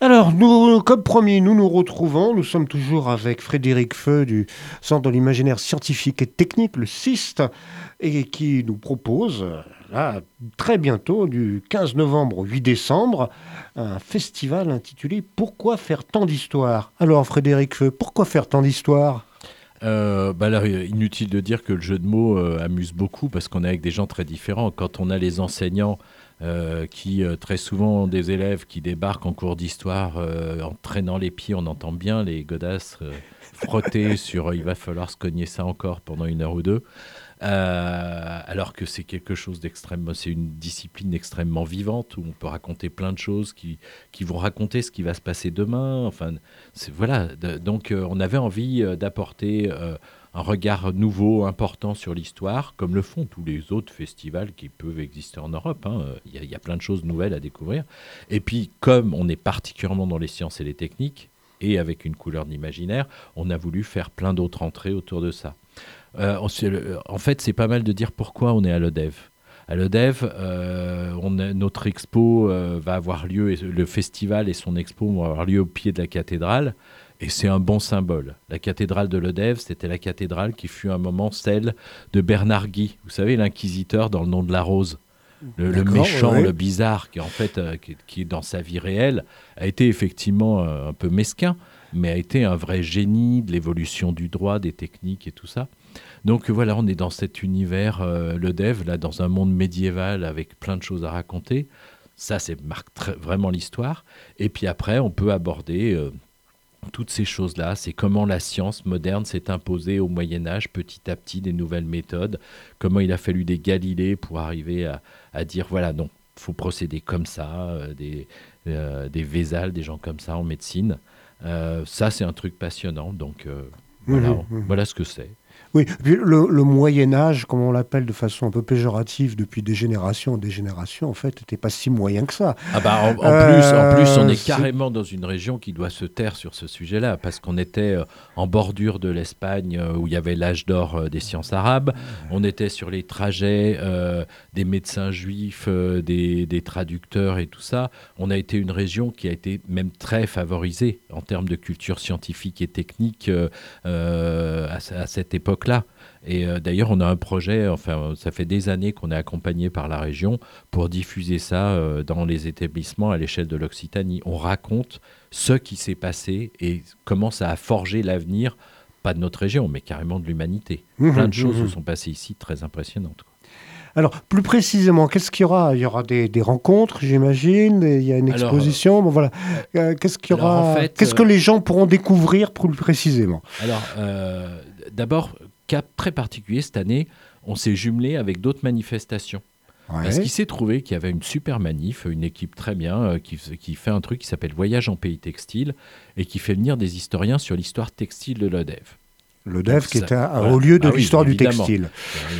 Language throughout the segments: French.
Alors, nous, comme promis, nous nous retrouvons. Nous sommes toujours avec Frédéric Feu du Centre de l'imaginaire scientifique et technique, le CIST, et qui nous propose, là, très bientôt, du 15 novembre au 8 décembre, un festival intitulé Pourquoi faire tant d'histoire? Alors, Frédéric Feu, pourquoi faire tant d'histoire? Là, inutile de dire que le jeu de mots amuse beaucoup parce qu'on est avec des gens très différents. Quand on a les enseignants qui, très souvent, ont des élèves qui débarquent en cours d'histoire en traînant les pieds, on entend bien les godasses frotter sur il va falloir se cogner ça encore pendant 1 heure ou 2. Alors que c'est quelque chose d'extrêmement, c'est une discipline extrêmement vivante où on peut raconter plein de choses qui vont raconter ce qui va se passer demain. Enfin, voilà. Donc, on avait envie d'apporter un regard nouveau, important sur l'histoire, comme le font tous les autres festivals qui peuvent exister en Europe, hein. Il y a plein de choses nouvelles à découvrir. Et puis, comme on est particulièrement dans les sciences et les techniques, et avec une couleur d'imaginaire, on a voulu faire plein d'autres entrées autour de ça. En fait, c'est pas mal de dire pourquoi on est à l'ODEV. À l'ODEV, notre expo va avoir lieu, et le festival et son expo vont avoir lieu au pied de la cathédrale, et c'est un bon symbole. La cathédrale de l'ODEV, c'était la cathédrale qui fut un moment celle de Bernard Guy, vous savez, l'inquisiteur dans Le Nom de la Rose. Le méchant, ouais. le bizarre, qui en fait, qui dans sa vie réelle, a été effectivement un peu mesquin, mais a été un vrai génie de l'évolution du droit, des techniques et tout ça. Donc voilà, on est dans cet univers, le dev, là, dans un monde médiéval avec plein de choses à raconter. Ça, c'est marque vraiment l'histoire. Et puis après, on peut aborder toutes ces choses-là. C'est comment la science moderne s'est imposée au Moyen-Âge, petit à petit, des nouvelles méthodes. Comment il a fallu des Galilées pour arriver à dire, voilà, non, il faut procéder comme ça, des Vézal, des gens comme ça en médecine. Ça, c'est un truc passionnant. Donc voilà ce que c'est. Oui, puis le Moyen Âge, comme on l'appelle de façon un peu péjorative depuis des générations, en fait, n'était pas si moyen que ça. Ah bah en plus, on est C'est... carrément dans une région qui doit se taire sur ce sujet-là, parce qu'on était en bordure de l'Espagne où il y avait l'âge d'or des sciences arabes. On était sur les trajets des médecins juifs, des traducteurs et tout ça. On a été une région qui a été même très favorisée en termes de culture scientifique et technique à cette époque-là. Et d'ailleurs, on a un projet, enfin, ça fait des années qu'on est accompagné par la région pour diffuser ça dans les établissements à l'échelle de l'Occitanie. On raconte ce qui s'est passé et comment ça a forgé l'avenir, pas de notre région, mais carrément de l'humanité. Plein de choses se sont passées ici, très impressionnantes, quoi. Alors, plus précisément, qu'est-ce qu'il y aura? Il y aura des rencontres, j'imagine, il y a une Alors, exposition. Bon, voilà. Qu'est-ce qu'il y alors en aura? fait, Qu'est-ce que les gens pourront découvrir plus précisément? alors, d'abord, cas très particulier, cette année, on s'est jumelé avec d'autres manifestations. Parce Ouais. qu'il s'est trouvé qu'il y avait une super manif, une équipe très bien, qui fait un truc qui s'appelle Voyage en pays textile et qui fait venir des historiens sur l'histoire textile de l'ODEV. Le Donc DEV qui est voilà. au lieu de Ah oui, l'histoire du évidemment. textile.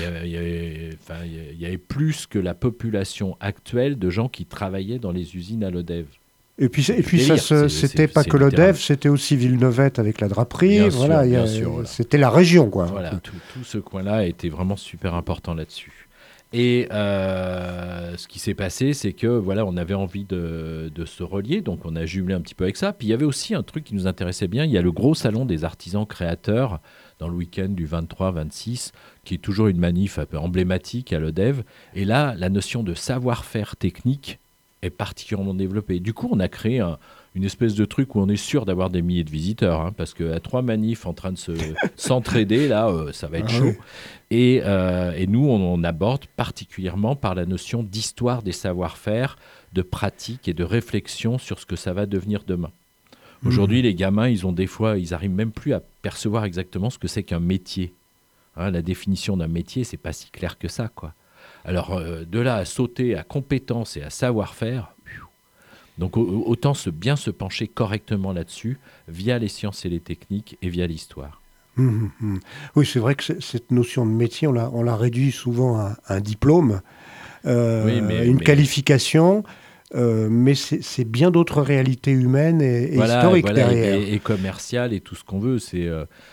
Il y avait plus que la population actuelle de gens qui travaillaient dans les usines à l'ODEV. Et puis, C'est et du puis délire, c'était pas c'est que le littéral. DEV, c'était aussi Villeneuve avec la draperie. Bien Voilà, sûr, bien sûr. Voilà. c'était la région, quoi. Voilà, tout ce coin-là était vraiment super important là-dessus. Et ce qui s'est passé, c'est que voilà, on avait envie de se relier, donc on a jumelé un petit peu avec ça. Puis il y avait aussi un truc qui nous intéressait bien. Il y a le gros salon des artisans créateurs dans le week-end du 23-26, qui est toujours une manif un peu emblématique à l'ODEV. Et là, la notion de savoir-faire technique est particulièrement développée. Du coup, on a créé une espèce de truc où on est sûr d'avoir des milliers de visiteurs, hein, parce qu'à 3 manifs en train de s'entraider, là, ça va être chaud. Et nous, on aborde particulièrement par la notion d'histoire des savoir-faire, de pratique et de réflexion sur ce que ça va devenir demain. Aujourd'hui, les gamins, ils arrivent même plus à percevoir exactement ce que c'est qu'un métier. Hein, la définition d'un métier, c'est pas si clair que ça, quoi. Alors, de là à sauter à compétence et à savoir-faire, donc autant bien se pencher correctement là-dessus, via les sciences et les techniques et via l'histoire. Oui, c'est vrai que cette notion de métier, on la réduit souvent à un diplôme, Oui, une qualification, mais c'est bien d'autres réalités humaines et historiques derrière. Et commercial et tout ce qu'on veut. C'est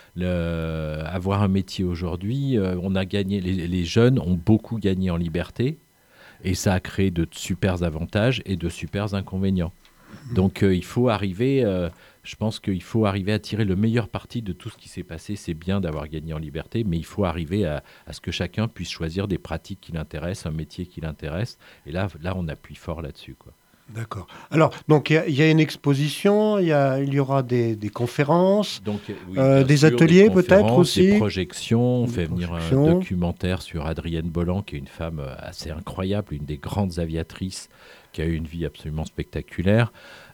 avoir un métier aujourd'hui. On a gagné, les jeunes ont beaucoup gagné en liberté et ça a créé de super avantages et de super inconvénients. Donc il faut arriver, je pense qu'il faut arriver à tirer le meilleur parti de tout ce qui s'est passé. C'est bien d'avoir gagné en liberté, mais il faut arriver à ce que chacun puisse choisir des pratiques qui l'intéressent, un métier qui l'intéresse. Et là, on appuie fort là-dessus, quoi. D'accord. Alors, donc, il y a une exposition, il y aura des conférences, donc, oui, des sûr, ateliers des peut-être aussi. Des projections. On fait venir un documentaire sur Adrienne Bolland, qui est une femme assez incroyable, une des grandes aviatrices qui a eu une vie absolument spectaculaire.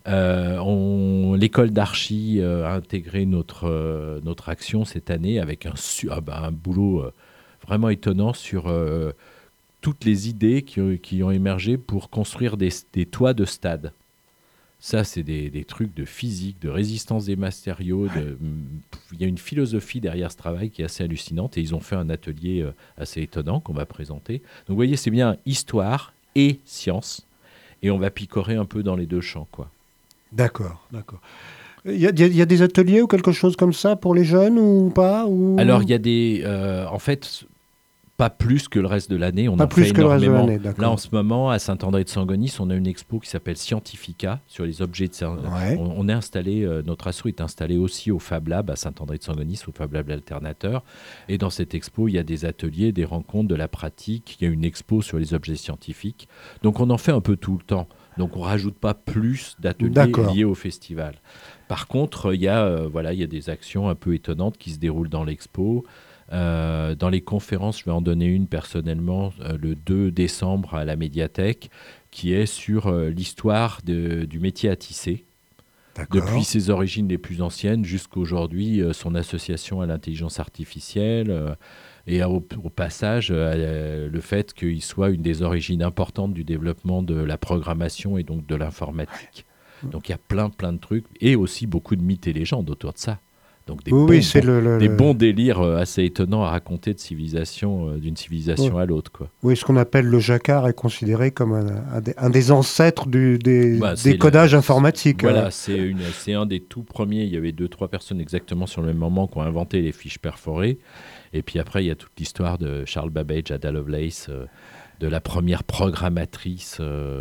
L'école d'archi a intégré notre action cette année avec un boulot vraiment étonnant sur toutes les idées qui ont émergé pour construire des toits de stade. Ça, c'est des trucs de physique, de résistance des matériaux. Il y a une philosophie derrière ce travail qui est assez hallucinante et ils ont fait un atelier assez étonnant qu'on va présenter. Donc vous voyez, c'est bien histoire et science et on va picorer un peu dans les deux champs, quoi. D'accord. Il y a des ateliers ou quelque chose comme ça pour les jeunes ou pas ou... Alors, il y a des... en fait... Pas plus que le reste de l'année, on en fait énormément. Là, en ce moment, à Saint-André-de-Sangonis, on a une expo qui s'appelle Scientifica sur les objets de... Ouais. On est installé, notre asso est installé aussi au Fab Lab à Saint-André-de-Sangonis, au Fab Lab Alternateur. Et dans cette expo, il y a des ateliers, des rencontres, de la pratique. Il y a une expo sur les objets scientifiques. Donc, on en fait un peu tout le temps. Donc, on ne rajoute pas plus d'ateliers liés au festival. Par contre, il y a des actions un peu étonnantes qui se déroulent dans l'expo. Dans les conférences, je vais en donner une personnellement le 2 décembre à la médiathèque qui est sur l'histoire du métier à tisser. D'accord. Depuis ses origines les plus anciennes jusqu'à aujourd'hui, son association à l'intelligence artificielle et au passage le fait qu'il soit une des origines importantes du développement de la programmation et donc de l'informatique. Donc il y a plein de trucs et aussi beaucoup de mythes et légendes autour de ça. Donc des bons délires assez étonnants à raconter d'une civilisation à l'autre, quoi. Oui, ce qu'on appelle le jacquard est considéré comme un des ancêtres des codages informatiques. Voilà, c'est un des tout premiers. Il y avait 2-3 personnes exactement sur le même moment qui ont inventé les fiches perforées. Et puis après, il y a toute l'histoire de Charles Babbage, Ada Lovelace, de la première programmatrice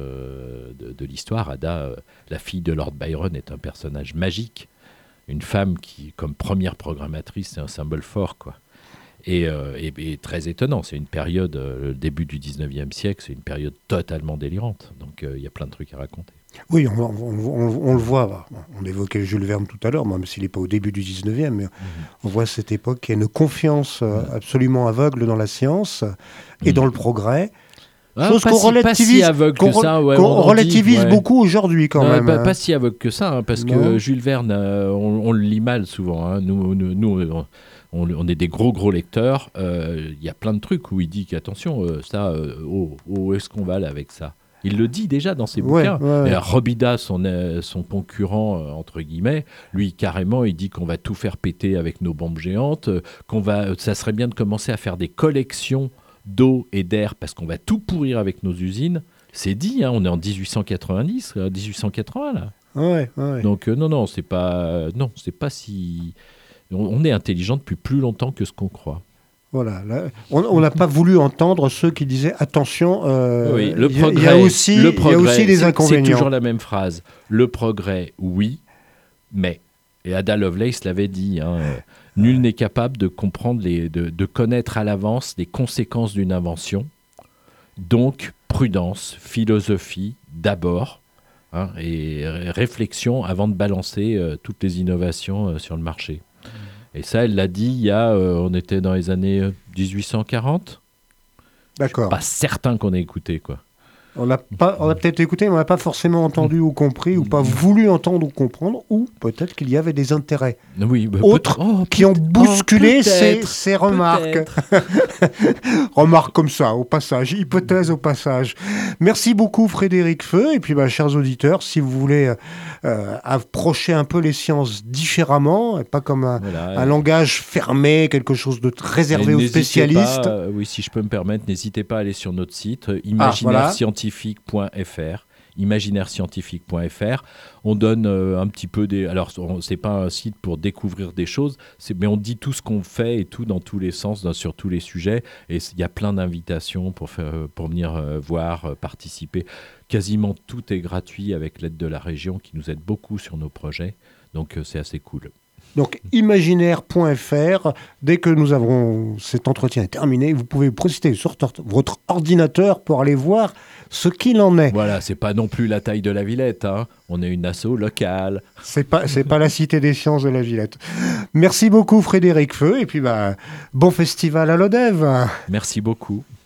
de l'histoire. Ada, la fille de Lord Byron, est un personnage magique. Une femme qui, comme première programmatrice, c'est un symbole fort, quoi. Et très étonnant. C'est une période, le début du 19e siècle, c'est une période totalement délirante. Donc, il y a plein de trucs à raconter. Oui, on le voit. On évoquait Jules Verne tout à l'heure, même s'il n'est pas au début du 19e, mais on voit cette époque qui a une confiance absolument aveugle dans la science et dans le progrès. Chose qu'on relativise, qu'on relativise beaucoup aujourd'hui quand même. Pas si aveugle que ça, parce que Jules Verne, on le lit mal souvent. Hein. Nous, on est des gros lecteurs. Il y a plein de trucs où il dit qu'attention, où est-ce qu'on va là avec ça ? Il le dit déjà dans ses bouquins. Et Robida, son concurrent, entre guillemets, lui, carrément, il dit qu'on va tout faire péter avec nos bombes géantes, ça serait bien de commencer à faire des collections d'eau et d'air parce qu'on va tout pourrir avec nos usines. C'est dit, hein, on est en 1890, 1880 là. Ouais. Donc non, c'est pas si... On est intelligent depuis plus longtemps que ce qu'on croit. Voilà, là, on n'a pas voulu entendre ceux qui disaient attention, le progrès, il y a aussi des inconvénients. C'est toujours la même phrase. Le progrès, oui, mais, et Ada Lovelace l'avait dit, hein, nul n'est capable de comprendre, de connaître à l'avance les conséquences d'une invention. Donc, prudence, philosophie d'abord, hein, et réflexion avant de balancer toutes les innovations sur le marché. Et ça, elle l'a dit on était dans les années 1840. D'accord. Je suis pas certain qu'on ait écouté, quoi. On a peut-être écouté, mais on n'a pas forcément entendu ou compris, ou pas voulu entendre ou comprendre, ou peut-être qu'il y avait des intérêts autres qui ont bousculé ces remarques. Remarques comme ça, au passage, hypothèse au passage. Merci beaucoup Frédéric Feu, et puis chers auditeurs, si vous voulez approcher un peu les sciences différemment, et pas comme un langage fermé, quelque chose de réservé aux spécialistes. Oui, si je peux me permettre, n'hésitez pas à aller sur notre site, imaginairescientifique.fr, imaginairescientifique.fr. On donne un petit peu des... Alors, c'est pas un site pour découvrir des choses, mais on dit tout ce qu'on fait et tout dans tous les sens, sur tous les sujets. Et il y a plein d'invitations pour venir voir, participer. Quasiment tout est gratuit avec l'aide de la région qui nous aide beaucoup sur nos projets. Donc, c'est assez cool. Donc, imaginaire.fr, dès que nous avons cet entretien terminé, vous pouvez procéder sur votre ordinateur pour aller voir ce qu'il en est. Voilà, c'est pas non plus la taille de la Villette, hein. On est une asso locale. C'est pas la Cité des Sciences de la Villette. Merci beaucoup Frédéric Feu, et puis bon festival à l'Odève. Merci beaucoup.